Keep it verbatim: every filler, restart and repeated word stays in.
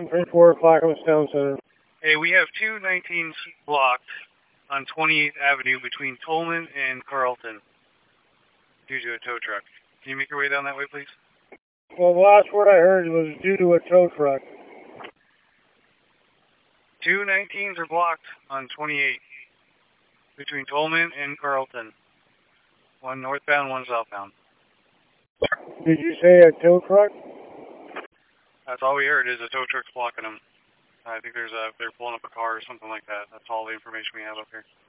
three four, Clackamas Town Center. Hey, we have two nineteens blocked on twenty-eighth Avenue between Tolman and Carlton due to a tow truck. Can you make your way down that way, please? Well, the last word I heard was due to a tow truck. Two nineteens are blocked on twenty-eight between Tolman and Carlton. One northbound, one southbound. Did you say a tow truck? That's all we heard is a tow truck's blocking them. I think there's a, they're pulling up a car or something like that. That's all the information we have up here.